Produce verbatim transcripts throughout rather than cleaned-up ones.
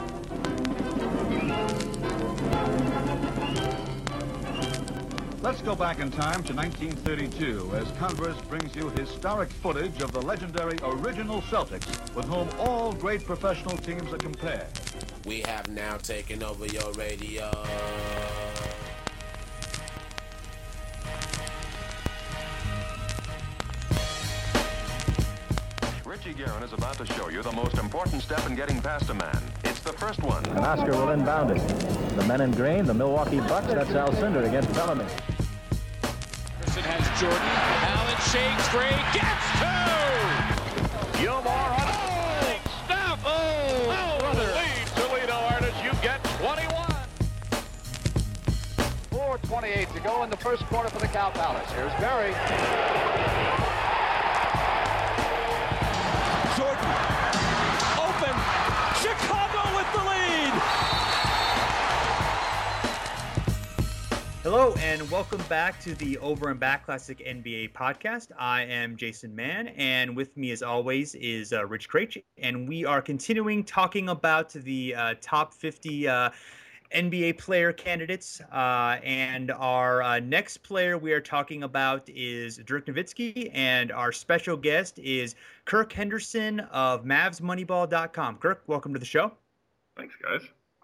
Let's go back in time to nineteen thirty-two as Converse brings you historic footage of the legendary original Celtics, with whom all great professional teams are compared. We have now taken over your radio. Richie Guerin is about to show you the most important step in getting past a man. It's the first one. And Oscar will inbound it. The men in green, the Milwaukee Bucks, that's Alcindor against Bellamy. Anderson has Jordan. Allen shakes free, gets two! Gilmore on a Stop! Oh, oh, brother! lead Toledo artists, you get twenty-one. four twenty-eight to go in the first quarter for the Cow Palace. Here's Barry. Jordan, open, Chicago with the lead! Hello and welcome back to the Over and Back Classic N B A podcast. I am Jason Mann, and with me as always is uh, Rich Craich, and we are continuing talking about the uh, top fifty uh, N B A player candidates, uh, and our uh, next player we are talking about is Dirk Nowitzki, and our special guest is Kirk Henderson of Mavs Moneyball dot com. Kirk, welcome to the show. Thanks, guys.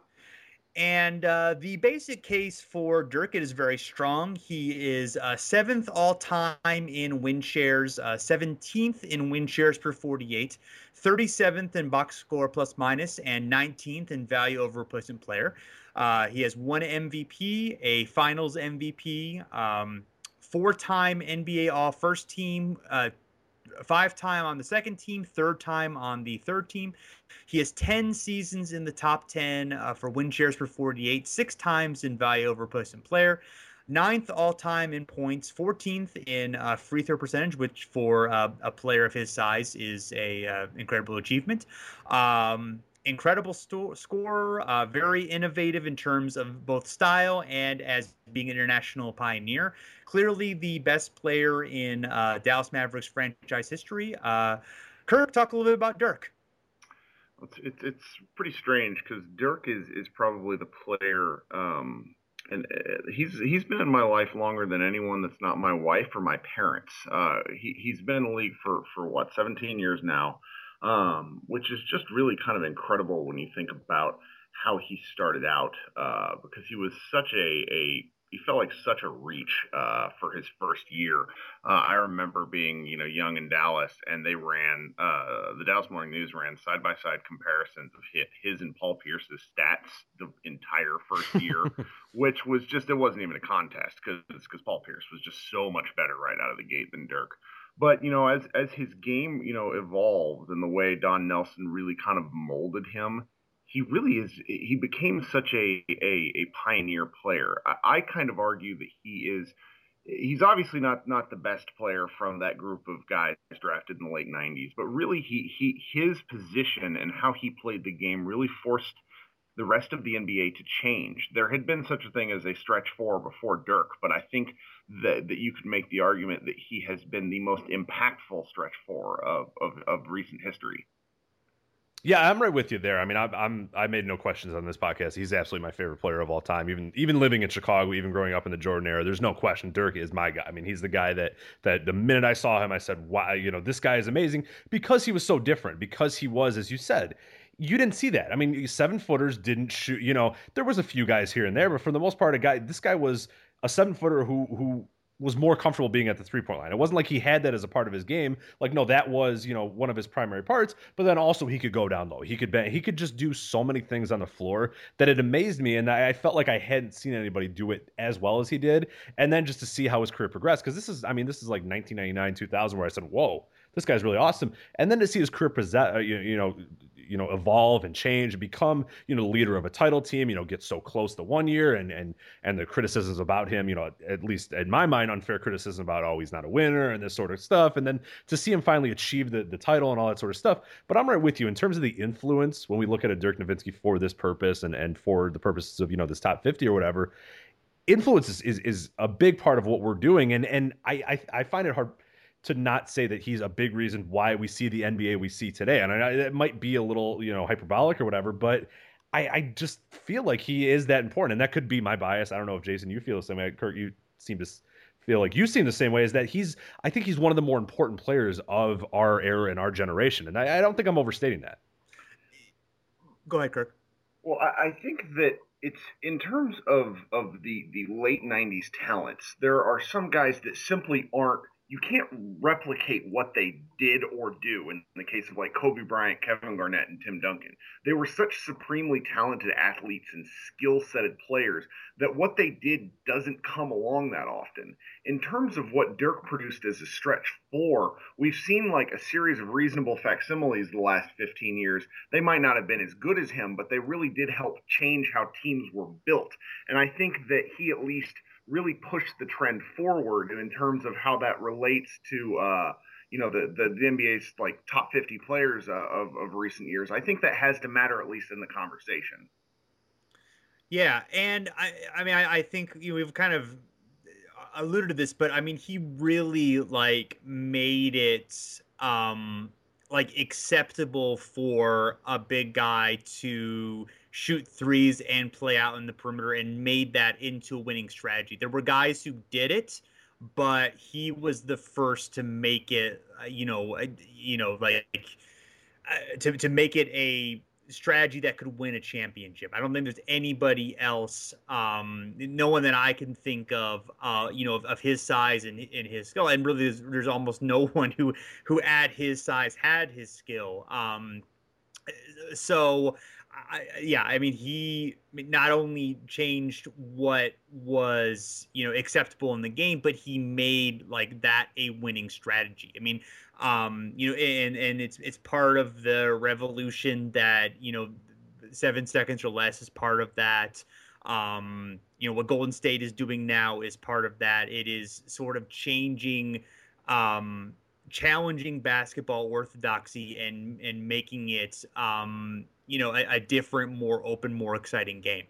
And uh, the basic case for Dirk is very strong. He is uh, seventh all-time in win shares, uh, seventeenth in win shares per forty-eight, thirty-seventh in box score plus minus, and nineteenth in value over replacement player. Uh, he has one M V P, a Finals M V P, um, four-time N B A All-First Team, uh, five-time on the second team, third time on the third team. He has ten seasons in the top ten uh, for win shares per forty-eight, six times in value over replacement player, ninth all-time in points, fourteenth in uh, free throw percentage, which for uh, a player of his size is a uh, incredible achievement. Um, incredible sto- scorer, uh, very innovative in terms of both style and as being an international pioneer. Clearly the best player in uh, Dallas Mavericks franchise history. Uh, Kirk, talk a little bit about Dirk. It's it's, it's pretty strange because Dirk is, is probably the player, um, and uh, he's he's been in my life longer than anyone that's not my wife or my parents. Uh, he he's been in the league for for what seventeen years now, um, which is just really kind of incredible when you think about how he started out, uh, because he was such a a he felt like such a reach uh, for his first year. Uh, I remember being, you know, young in Dallas, and they ran, uh, the Dallas Morning News ran side-by-side comparisons of his and Paul Pierce's stats the entire first year, which was just, it wasn't even a contest because because Paul Pierce was just so much better right out of the gate than Dirk. But, you know, as, as his game, you know, evolved and the way Don Nelson really kind of molded him, he really is, he became such a, a, a pioneer player. I, I kind of argue that he is, he's obviously not, not the best player from that group of guys drafted in the late nineties, but really he, he, his position and how he played the game really forced the rest of the N B A to change. There had been such a thing as a stretch four before Dirk, but I think that, that you could make the argument that he has been the most impactful stretch four of, of, of recent history. Yeah, I'm right with you there. I mean, I'm, I'm I made no questions on this podcast. He's absolutely my favorite player of all time. Even even living in Chicago, even growing up in the Jordan era, there's no question Dirk is my guy. I mean, he's the guy that that the minute I saw him, I said, "Wow, you know, this guy is amazing," because he was so different. Because he was, as you said, you didn't see that. I mean, seven footers didn't shoot. You know, there was a few guys here and there, but for the most part, a guy. This guy was a seven footer who who. was more comfortable being at the three-point line. It wasn't like he had that as a part of his game. Like, no, that was, you know, one of his primary parts, but then also he could go down low. He could bang, he could just do so many things on the floor that it amazed me, and I, I felt like I hadn't seen anybody do it as well as he did. And then just to see how his career progressed, because this is, I mean, this is like nineteen ninety-nine, two thousand, where I said, whoa, this guy's really awesome. And then to see his career present, uh, you, you know, you know, evolve and change and become, you know, the leader of a title team, you know, get so close the one year, and and and the criticisms about him, you know, at least in my mind, unfair criticism about, oh, he's not a winner and this sort of stuff. And then to see him finally achieve the, the title and all that sort of stuff. But I'm right with you in terms of the influence when we look at a Dirk Nowitzki for this purpose and, and for the purposes of, you know, this top fifty or whatever. Influence is, is, is a big part of what we're doing. And, and I, I, I find it hard to not say that he's a big reason why we see the N B A we see today. And I, it might be a little, you know, hyperbolic or whatever, but I, I just feel like he is that important, and that could be my bias. I don't know if Jason, you feel the same way. Kurt, you seem to feel like you seem the same way. Is that he's? I think he's one of the more important players of our era and our generation, and I, I don't think I'm overstating that. Go ahead, Kirk. Well, I, I think that it's in terms of of the the late nineties talents. There are some guys that simply aren't. You can't replicate what they did or do in the case of like Kobe Bryant, Kevin Garnett, and Tim Duncan. They were such supremely talented athletes and skill-setted players that what they did doesn't come along that often. In terms of what Dirk produced as a stretch four, we've seen like a series of reasonable facsimiles the last fifteen years. They might not have been as good as him, but they really did help change how teams were built. And I think that he at least really pushed the trend forward in terms of how that relates to, uh, you know, the, the, the N B A's like top fifty players uh, of, of recent years. I think that has to matter at least in the conversation. Yeah, and I, I mean, I, I think you know, we've kind of alluded to this, but I mean, he really like made it um, like acceptable for a big guy to shoot threes and play out in the perimeter, and made that into a winning strategy. There were guys who did it, but he was the first to make it, uh, you know, uh, you know, like uh, to to make it a strategy that could win a championship. I don't think there's anybody else, um, no one that I can think of, uh, you know, of, of his size and, and his skill. And really, there's, there's almost no one who who at his size had his skill. Um, so. I, yeah, I mean, he not only changed what was, you know, acceptable in the game, but he made like that a winning strategy. I mean, um, you know, and and it's it's part of the revolution that, you know, seven seconds or less is part of that. Um, you know, what Golden State is doing now is part of that. It is sort of changing, um, challenging basketball orthodoxy and and making it, um, you know, a, a different, more open, more exciting game.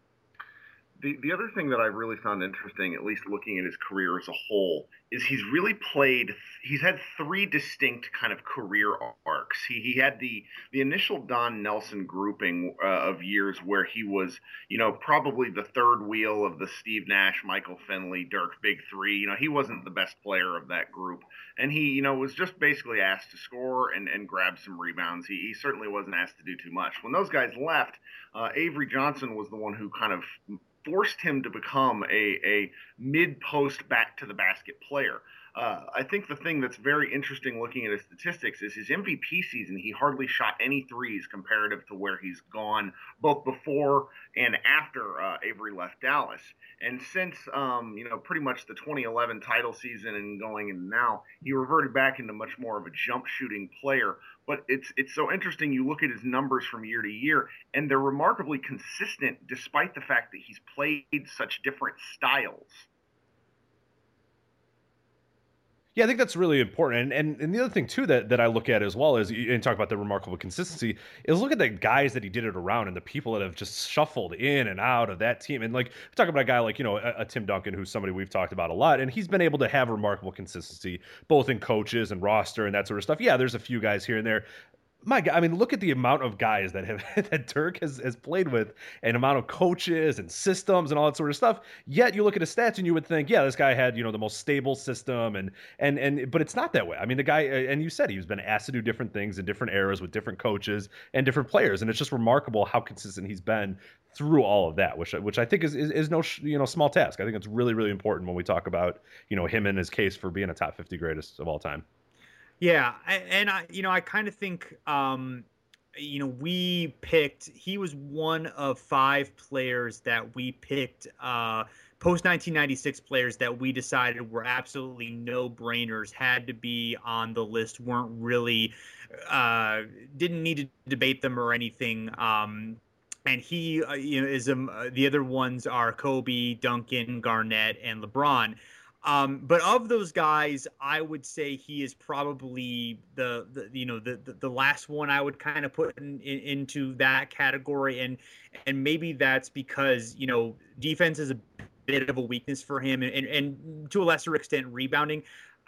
The the other thing that I really found interesting, at least looking at his career as a whole, is he's really played. He's had three distinct kind of career arcs. He he had the the initial Don Nelson grouping uh, of years where he was, you know, probably the third wheel of the Steve Nash, Michael Finley, Dirk Big Three. You know, he wasn't the best player of that group, and he, you know, was just basically asked to score and and grab some rebounds. He he certainly wasn't asked to do too much. When those guys left, uh, Avery Johnson was the one who kind of forced him to become a, a mid-post back-to-the-basket player. Uh, I think the thing that's very interesting looking at his statistics is his M V P season, he hardly shot any threes comparative to where he's gone both before and after uh, Avery left Dallas. And since, um, you know, pretty much the twenty eleven title season and going into now, he reverted back into much more of a jump shooting player. But it's it's so interesting. You look at his numbers from year to year, and they're remarkably consistent despite the fact that he's played such different styles. Yeah, I think that's really important. And, and and the other thing, too, that, that I look at as well is, and talk about the remarkable consistency, is look at the guys that he did it around and the people that have just shuffled in and out of that team. And, like, talk about a guy like, you know, a, a Tim Duncan, who's somebody we've talked about a lot, and he's been able to have remarkable consistency, both in coaches and roster and that sort of stuff. Yeah, there's a few guys here and there. My God, I mean, look at the amount of guys that have that Dirk has, has played with, and amount of coaches and systems and all that sort of stuff. Yet you look at his stats and you would think, yeah, this guy had, you know, the most stable system, and and and but it's not that way. I mean, the guy, and you said he's been asked to do different things in different eras with different coaches and different players, and it's just remarkable how consistent he's been through all of that, which which I think is is, is no you know small task. I think it's really really important when we talk about, you know, him and his case for being a top fifty greatest of all time. Yeah, and I, you know, I kind of think, um, you know, we picked. He was one of five players that we picked, uh, post nineteen ninety-six players that we decided were absolutely no brainers, had to be on the list, weren't really, uh, didn't need to debate them or anything. Um, and he, uh, you know, is um, the other ones are Kobe, Duncan, Garnett, and LeBron. Um, but of those guys, I would say he is probably the, the you know the, the the last one I would kind of put in, in, into that category, and and maybe that's because, you know, defense is a bit of a weakness for him, and and, and to a lesser extent rebounding.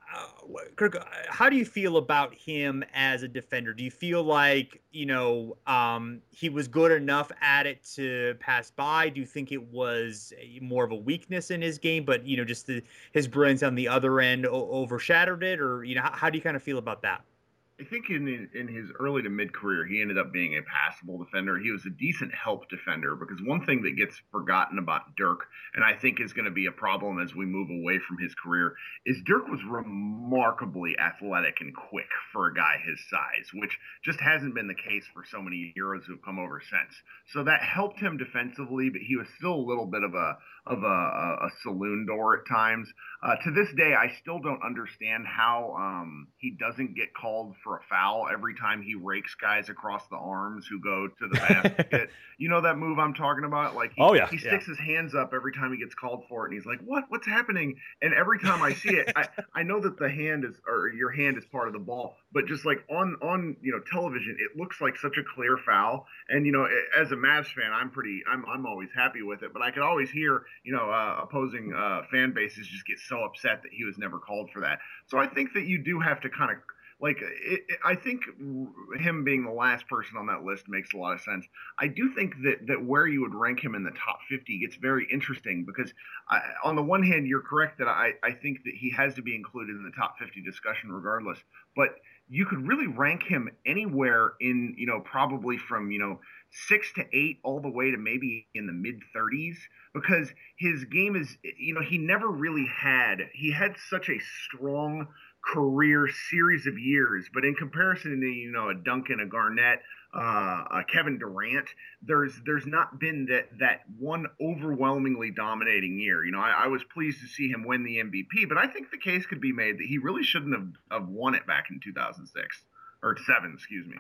Uh, Kirk, how do you feel about him as a defender? Do you feel like, you know, um, he was good enough at it to pass by? Do you think it was more of a weakness in his game, but, you know, just the, his brilliance on the other end o- overshadowed it? Or, you know, how, how do you kind of feel about that? I think in in his early to mid career, he ended up being a passable defender. He was a decent help defender because one thing that gets forgotten about Dirk, and I think is going to be a problem as we move away from his career, is Dirk was remarkably athletic and quick for a guy his size, which just hasn't been the case for so many heroes who've come over since. So that helped him defensively, but he was still a little bit of a of a, a saloon door at times. Uh, to this day, I still don't understand how um, he doesn't get called for a foul every time he rakes guys across the arms who go to the basket. You know that move I'm talking about? Like he, oh, yeah. he sticks yeah. his hands up every time he gets called for it, and he's like, what? What's happening? And every time I see it, I, I know that the hand is, or your hand is part of the ball, but just like on, on you know television, it looks like such a clear foul. And, you know, as a Mavs fan, I'm pretty, I'm, I'm always happy with it, but I could always hear, you know, uh, opposing uh, fan bases just get so upset that he was never called for that. So I think that you do have to kind of, like, it, it, I think him being the last person on that list makes a lot of sense. I do think that, that where you would rank him in the top fifty gets very interesting because I, on the one hand, you're correct that I, I think that he has to be included in the top fifty discussion regardless, but you could really rank him anywhere in, you know, probably from, you know, six to eight all the way to maybe in the mid thirties because his game is, you know, he never really had, he had such a strong career series of years, but in comparison to, you know, a Duncan, a Garnett, uh, a Kevin Durant, there's there's not been that that one overwhelmingly dominating year. You know, I, I was pleased to see him win the M V P, but I think the case could be made that he really shouldn't have, have won it back in two thousand six or seven, excuse me.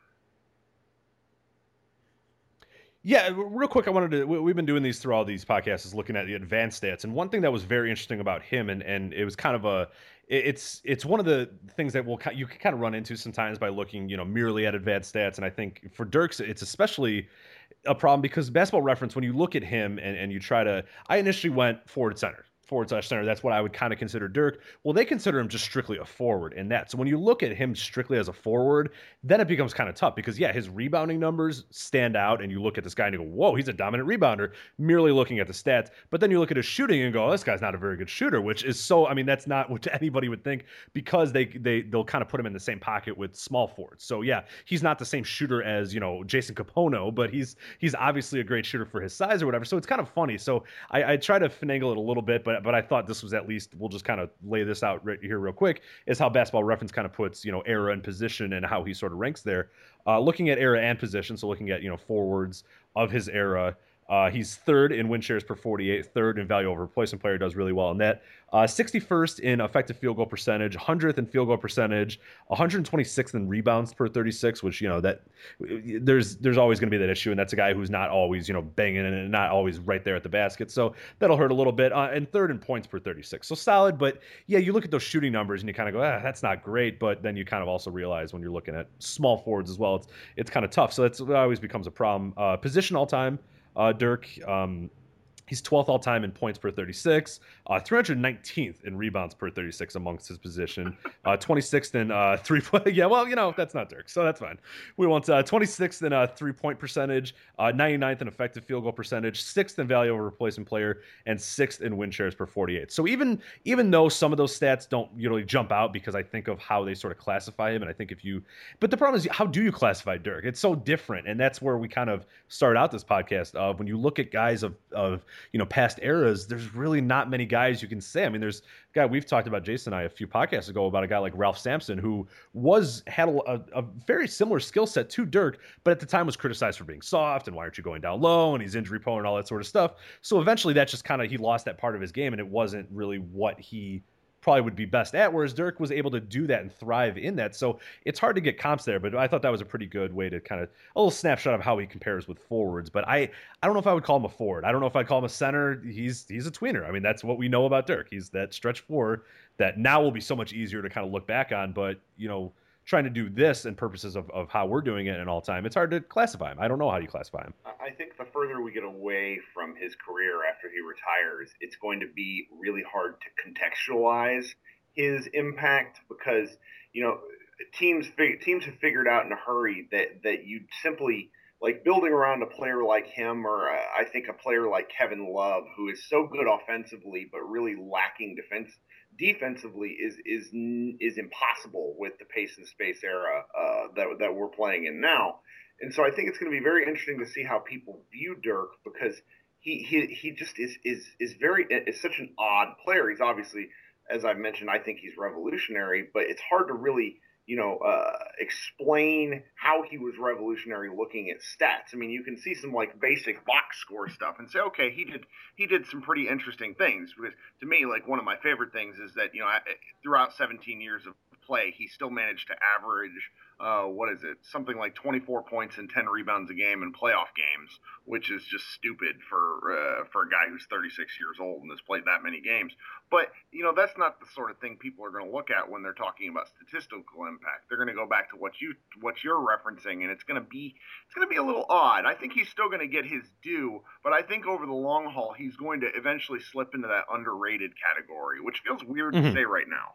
Yeah, real quick, I wanted to, we've been doing these through all these podcasts is looking at the advanced stats. And one thing that was very interesting about him, and, and it was kind of a, it's it's one of the things that will you can kind of run into sometimes by looking, you know, merely at advanced stats. And I think for Dirk's, it's especially a problem because Basketball Reference, when you look at him and, and you try to, I initially went forward center. forward slash center. That's what I would kind of consider Dirk. Well, they consider him just strictly a forward in that. So when you look at him strictly as a forward, then it becomes kind of tough because, yeah, his rebounding numbers stand out and you look at this guy and you go, whoa, he's a dominant rebounder, merely looking at the stats. But then you look at his shooting and go, oh, this guy's not a very good shooter, which is so, I mean, that's not what anybody would think because they, they, they'll kind of put him in the same pocket with small forwards. So, yeah, he's not the same shooter as, you know, Jason Kapono, but he's he's obviously a great shooter for his size or whatever. So it's kind of funny. So I, I try to finagle it a little bit, but but I thought this was at least, we'll just kind of lay this out right here real quick, is how Basketball Reference kind of puts, you know, era and position and how he sort of ranks there. Uh, looking at era and position, so looking at, you know, forwards of his era, uh, he's third in win shares per forty-eight, third in value over replacement player, does really well in that. Uh, sixty-first in effective field goal percentage, one hundredth in field goal percentage, one hundred twenty-sixth in rebounds per thirty-six, which, you know, that there's there's always going to be that issue, and that's a guy who's not always, you know, banging and not always right there at the basket, so that'll hurt a little bit. Uh, and third in points per thirty-six, so solid, but yeah, you look at those shooting numbers and you kind of go, ah, that's not great, but then you kind of also realize when you're looking at small forwards as well, it's it's kind of tough, so that's, that always becomes a problem. Uh, position all-time, uh, Dirk, um, he's twelfth all-time in points per thirty-six, uh, three hundred nineteenth in rebounds per thirty-six amongst his position, uh, twenty-sixth in uh, three-point. Yeah, well, you know, that's not Dirk, so that's fine. We want uh, twenty-sixth in uh, three-point percentage, uh, ninety-ninth in effective field goal percentage, sixth in value over replacement player, and sixth in win shares per forty-eight. So even even though some of those stats don't usually jump out because I think of how they sort of classify him, and I think if you, but the problem is, how do you classify Dirk? It's so different, and that's where we kind of start out this podcast of when you look at guys of of you know, past eras, there's really not many guys you can say. I mean, there's a guy we've talked about, Jason and I, a few podcasts ago about a guy like Ralph Sampson, who was had a, a very similar skill set to Dirk, but at the time was criticized for being soft and why aren't you going down low and he's injury prone and all that sort of stuff. So eventually that just kind of, he lost that part of his game and it wasn't really what he probably would be best at, whereas Dirk was able to do that and thrive in that. So it's hard to get comps there, but I thought that was a pretty good way to kind of a little snapshot of how he compares with forwards. But I, I don't know if I would call him a forward. I don't know if I'd call him a center. He's he's a tweener. I mean, that's what we know about Dirk. He's that stretch four that now will be so much easier to kind of look back on. But, you know, trying to do this and purposes of, of how we're doing it in all time, it's hard to classify him. I don't know how you classify him. I think the further we get away from his career after he retires, it's going to be really hard to contextualize his impact because, you know, teams teams have figured out in a hurry that, that you simply, like building around a player like him or uh, I think a player like Kevin Love, who is so good offensively but really lacking defense defensively, is is is impossible with the pace and space era uh, that that we're playing in now. And so I think it's going to be very interesting to see how people view Dirk because he he, he just is is is very is such an odd player. He's obviously, as I mentioned, I think he's revolutionary, but it's hard to really, you know, uh, explain how he was revolutionary looking at stats. I mean, you can see some like basic box score stuff and say, okay, he did he did some pretty interesting things. Because to me, like one of my favorite things is that, you know, throughout seventeen years of play, he still managed to average, uh, what is it, something like twenty-four points and ten rebounds a game in playoff games, which is just stupid for uh, for a guy who's thirty-six years old and has played that many games. But, you know, that's not the sort of thing people are going to look at when they're talking about statistical impact. They're going to go back to what you what you're referencing, and it's going to be it's going to be a little odd. I think he's still going to get his due, but I think over the long haul, he's going to eventually slip into that underrated category, which feels weird mm-hmm. to say right now.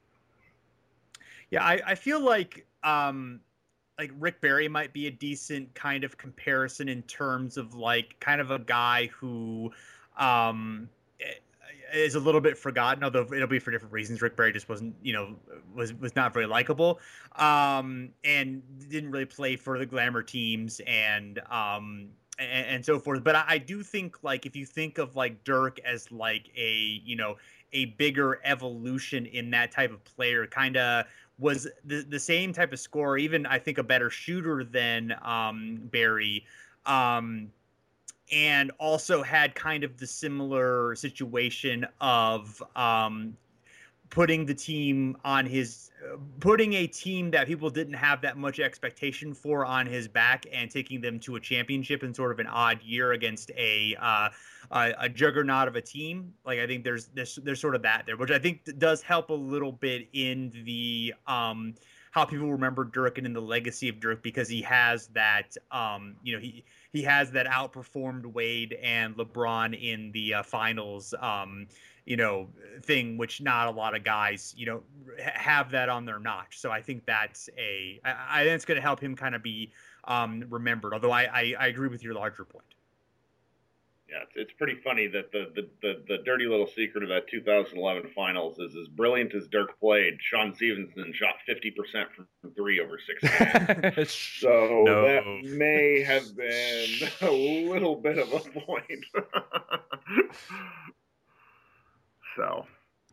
Yeah, I, I feel like um, like Rick Barry might be a decent kind of comparison in terms of like kind of a guy who um, is a little bit forgotten, although it'll be for different reasons. Rick Barry just wasn't, you know, was was not very likable um, and didn't really play for the glamour teams and um, and, and so forth. But I, I do think like if you think of like Dirk as like a, you know, a bigger evolution in that type of player, kind of was the, the same type of scorer, even I think a better shooter than um, Barry, um, and also had kind of the similar situation of um, putting the team on his, uh, putting a team that people didn't have that much expectation for on his back and taking them to a championship in sort of an odd year against a uh, a, a juggernaut of a team. Like I think there's there's there's sort of that there, which I think does help a little bit in the um, how people remember Dirk and in the legacy of Dirk, because he has that um, you know he he has that outperformed Wade and LeBron in the uh, finals. Um, you know, thing, which not a lot of guys, you know, have that on their notch. So I think that's a, I, I think it's going to help him kind of be um, remembered. Although I, I, I agree with your larger point. Yeah, it's, it's pretty funny that the, the, the, the dirty little secret of that two thousand eleven finals is as brilliant as Dirk played, Sean Stevenson shot fifty percent from three over six games. So no. That may have been a little bit of a point. So,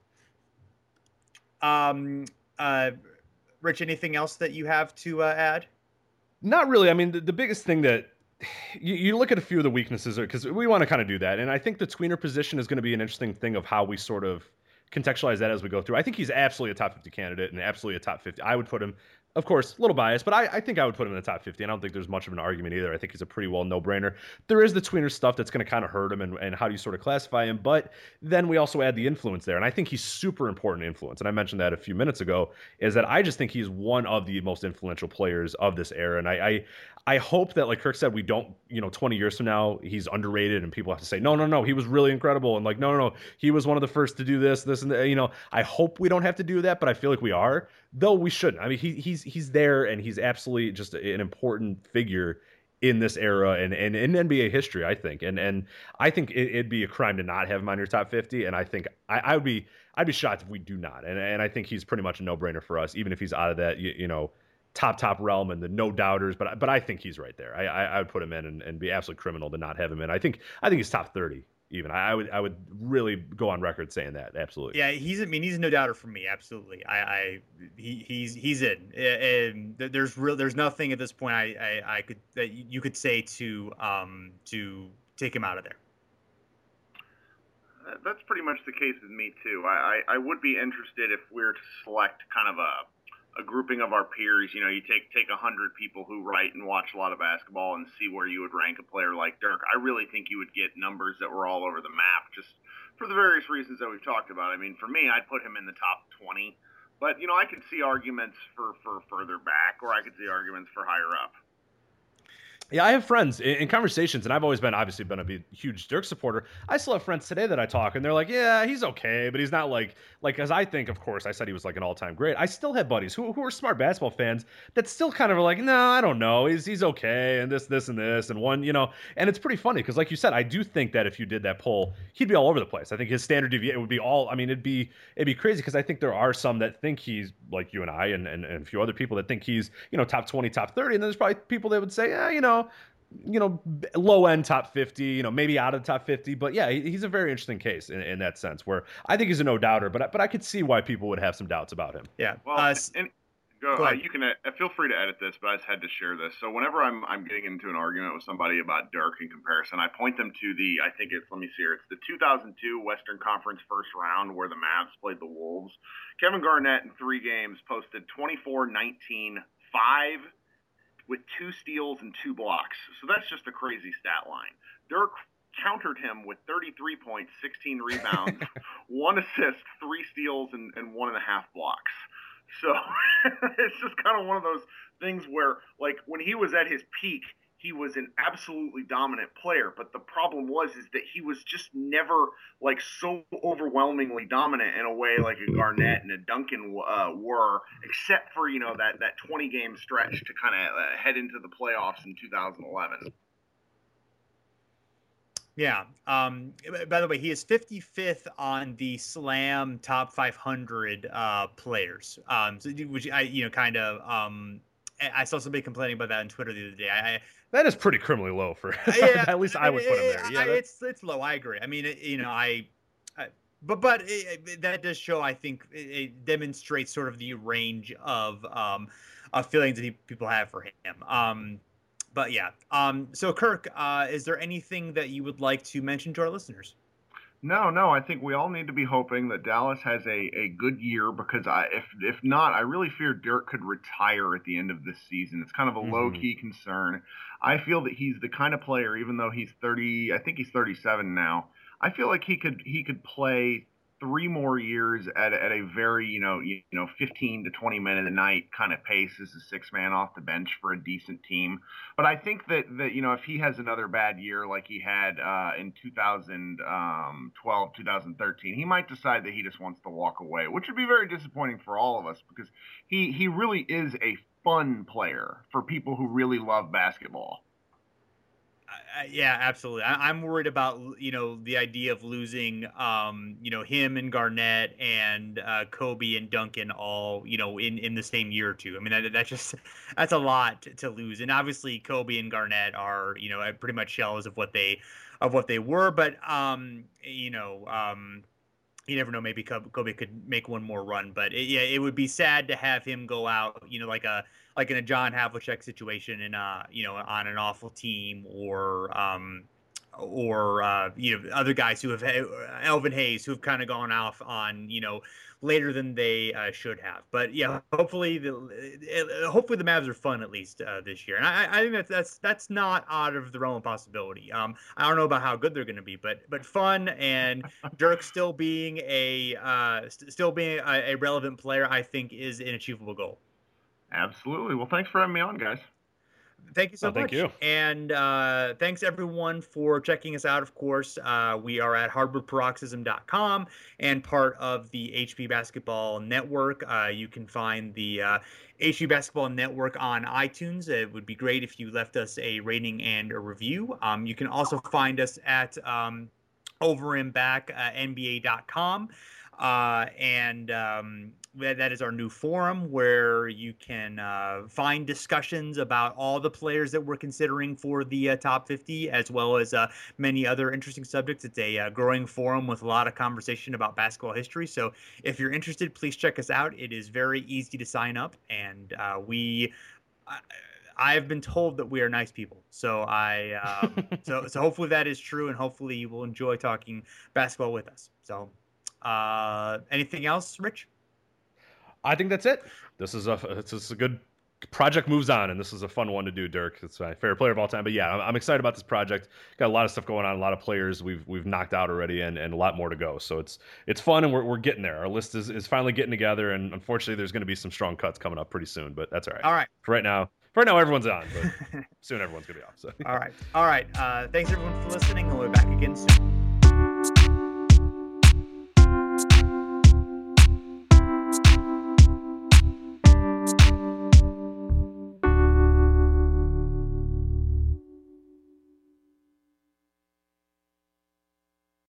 um, uh, Rich, anything else that you have to uh, add? Not really. I mean, the, the biggest thing that you, you look at a few of the weaknesses, because we want to kind of do that, and I think the tweener position is going to be an interesting thing of how we sort of contextualize that as we go through. I think he's absolutely a top fifty candidate and absolutely a top fifty. I would put him, of course, a little biased, but I, I think I would put him in the top fifty. I don't think there's much of an argument either. I think he's a pretty well no-brainer. There is the tweener stuff that's going to kind of hurt him, and, and how do you sort of classify him, but then we also add the influence there, and I think he's super important influence, and I mentioned that a few minutes ago, is that I just think he's one of the most influential players of this era, and I, I I hope that, like Kirk said, we don't, you know, twenty years from now, he's underrated and people have to say, no, no, no, he was really incredible. And like, no, no, no, he was one of the first to do this, this, and that. You know, I hope we don't have to do that, but I feel like we are, though we shouldn't. I mean, he, he's, he's there, and he's absolutely just an important figure in this era and, and in N B A history, I think. And, and I think it, it'd be a crime to not have him on your top fifty. And I think I, I would be, I'd be shocked if we do not. And, and I think he's pretty much a no brainer for us, even if he's out of that, you, you know, top, top realm and the no doubters, but but I think he's right there. I I, I would put him in and, and be absolutely criminal to not have him in. I think I think he's top thirty even. I, I would I would really go on record saying that. Absolutely. Yeah, he's I mean he's a no doubter for me. Absolutely. I, I he he's he's in. And there's real there's nothing at this point I, I I could that you could say to um to take him out of there. That's pretty much the case with me too. I I, I would be interested if we were to select kind of a a grouping of our peers. You know, you take take a hundred people who write and watch a lot of basketball and see where you would rank a player like Dirk. I really think you would get numbers that were all over the map, just for the various reasons that we've talked about. I mean, for me, I'd put him in the top twenty, but you know, I could see arguments for for further back, or I could see arguments for higher up. Yeah, I have friends in, in conversations, and I've always been, obviously, been a big, huge Dirk supporter. I still have friends today that I talk, and they're like, yeah, he's okay, but he's not like, like, as I think, of course, I said he was like an all-time great. I still have buddies who, who are smart basketball fans that still kind of are like, no, I don't know, he's he's okay, and this, this, and this, and one, you know, and it's pretty funny, because like you said, I do think that if you did that poll, he'd be all over the place. I think his standard deviation would be all, I mean, it'd be, it'd be crazy, because I think there are some that think he's, like you and I, and, and, and a few other people that think he's, you know, top twenty, top thirty, and then there's probably people that would say, yeah, you know, you know, low end top fifty, you know, maybe out of the top fifty, but yeah, he's a very interesting case in, in that sense, where I think he's a no doubter, but but I could see why people would have some doubts about him. Yeah. Well, uh, and go, go uh, you can uh, feel free to edit this, but I just had to share this. So whenever I'm I'm getting into an argument with somebody about Dirk in comparison, I point them to the, I think it's, let me see here, it's the two thousand two Western Conference first round where the Mavs played the Wolves. Kevin Garnett in three games posted twenty-four, nineteen, five with two steals and two blocks. So that's just a crazy stat line. Dirk countered him with thirty-three points, sixteen rebounds, one assist, three steals, and, and one and a half blocks. So it's just kind of one of those things where, like, when he was at his peak, he was an absolutely dominant player. But the problem was is that he was just never, like, so overwhelmingly dominant in a way like a Garnett and a Duncan uh, were, except for, you know, that, that twenty-game stretch to kind of uh, head into the playoffs in two thousand eleven. Yeah. Um, by the way, he is fifty-fifth on the Slam top five hundred uh, players, um, so, which I, you know, kind of um, – I saw somebody complaining about that on Twitter the other day. I, that is pretty criminally low for yeah, at least I, mean, I would put him there. Yeah, I, it's it's low. I agree. I mean, it, you know, I, I but but it, it, that does show. I think it, it demonstrates sort of the range of um of feelings that he, people have for him. Um, but yeah. Um, so Kirk, uh, is there anything that you would like to mention to our listeners? No, no. I think we all need to be hoping that Dallas has a, a good year, because I, if if not, I really fear Dirk could retire at the end of this season. It's kind of a mm-hmm. low-key concern. I feel that he's the kind of player, even though he's thirty, I think he's thirty-seven now, I feel like he could he could play three more years at, at a very, you know, you, you know, fifteen to twenty minute a night kind of pace as a six man off the bench for a decent team. But I think that, that, you know, if he has another bad year like he had uh, in two thousand twelve, two thousand thirteen, he might decide that he just wants to walk away, which would be very disappointing for all of us, because he, he really is a fun player for people who really love basketball. Uh, yeah, absolutely. I, I'm worried about, you know, the idea of losing, um, you know, him and Garnett and uh, Kobe and Duncan all, you know, in, in the same year or two. I mean, that, that's just, that's a lot to, to lose. And obviously Kobe and Garnett are, you know, pretty much shells of what they, of what they were. But, um, you know, um, you never know, maybe Kobe could make one more run, but it, yeah, it would be sad to have him go out, you know, like a, like in a John Havlicek situation in uh you know, on an awful team, or um or uh you know, other guys who have, Elvin Hayes, who have kind of gone off on, you know, later than they uh, should have. But yeah, hopefully the hopefully the Mavs are fun at least uh, this year, and I, I think that's that's that's not out of the realm of possibility. Um, I don't know about how good they're going to be, but but fun, and Dirk still being a uh st- still being a, a relevant player, I think is an achievable goal. Absolutely. Well, thanks for having me on, guys. Thank you so oh, thank much. You. And uh, thanks, everyone, for checking us out, of course. Uh, we are at hardwood paroxysm dot com and part of the H P Basketball Network. Uh, you can find the uh, H P Basketball Network on iTunes. It would be great if you left us a rating and a review. Um, you can also find us at um, over and back uh, N B A dot com. Uh, and um, that is our new forum where you can uh, find discussions about all the players that we're considering for the uh, top fifty, as well as uh, many other interesting subjects. It's a uh, growing forum with a lot of conversation about basketball history. So if you're interested, please check us out. It is very easy to sign up, and uh, we... Uh, I've been told that we are nice people, so I um, so so hopefully that is true, and hopefully you will enjoy talking basketball with us. So, uh, anything else, Rich? I think that's it. This is a this is a good project. Moves on, and this is a fun one to do. Dirk, it's my favorite player of all time. But yeah, I'm, I'm excited about this project. Got a lot of stuff going on, a lot of players we've we've knocked out already, and, and a lot more to go. So it's it's fun, and we're we're getting there. Our list is, is finally getting together, and unfortunately, there's going to be some strong cuts coming up pretty soon. But that's all right. All right. For right now, For right now, everyone's on, but soon everyone's gonna be off. So all right, all right. Uh, thanks everyone for listening, and we'll be back again soon.